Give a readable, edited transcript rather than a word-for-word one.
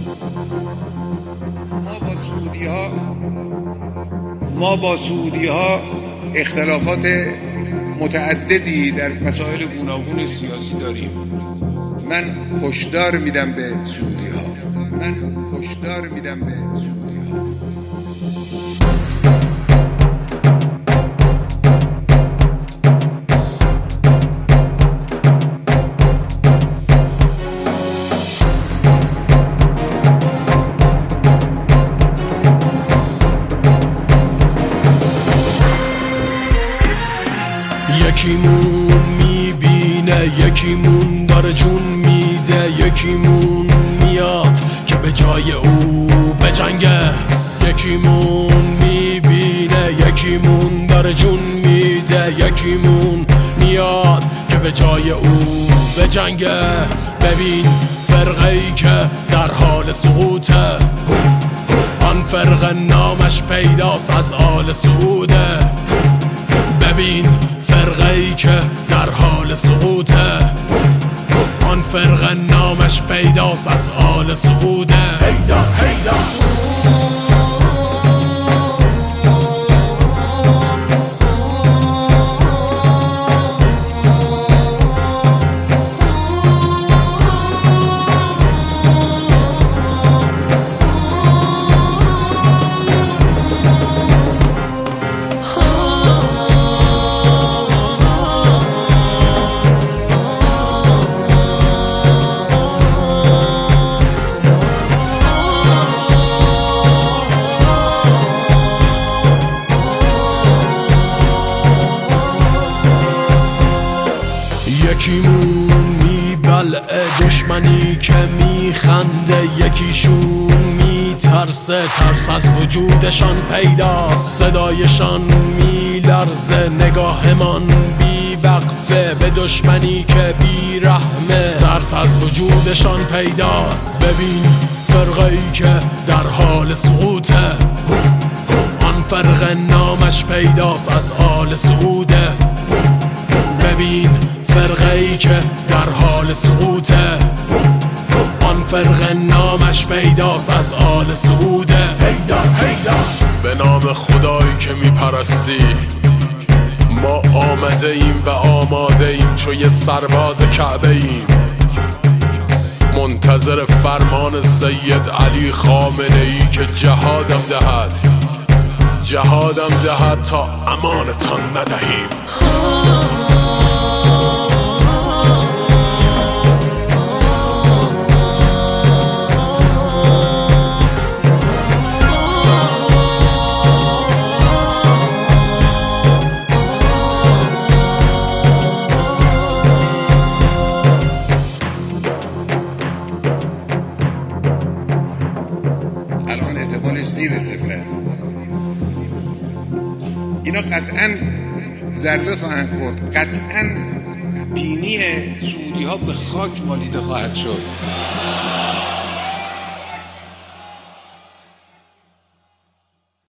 ما با سعودی ها اختلافات متعددی در مسائل گوناگون سیاسی داریم. من هشدار میدم به سعودی ها. یکیمون میبینه، یکیمون داره جون میده، یکیمون میاد که به جای او بجنگه. یکیمون میبینه، یکیمون داره جون میده، یکیمون میاد که به جای او بجنگه. ببین فرقه‌ای که در حال سقوطه، آن فرقه نامش پیداست از آل سعوده. ببین فرقه‌ای که در حال سقوطه، آن فرقه نامش پیداست از آل سعوده. هیدر هیدر یکیمون میبلعه دشمنی که میخنده، یکیشون میترسه ترس از وجودشان پیداست. صدایشان میلرزه، نگاهمان بیوقفه به دشمنی که بیرحمه، ترس از وجودشان پیداست. ببین فرقه‌ای که در حال سقوطه، آن فرقه نامش پیداست از آل سعوده. ببین فرقه‌ای که در حال سقوطه، آن فرقه نامش پیداست از آل سعوده. هیدر هیدر به نام خدایی که میپرستی، ما آمده ایم و آماده ایم چو یه سرباز کعبه ایم، منتظر فرمان سید علی خامنه ای که جهادم دهد تا امانتان ندهیم. الان اعتبارش زیر صفر است. اینا قطعا ضربه خواهند خورد، قطعا بینی سعودی ها به خاک مالیده خواهد شد.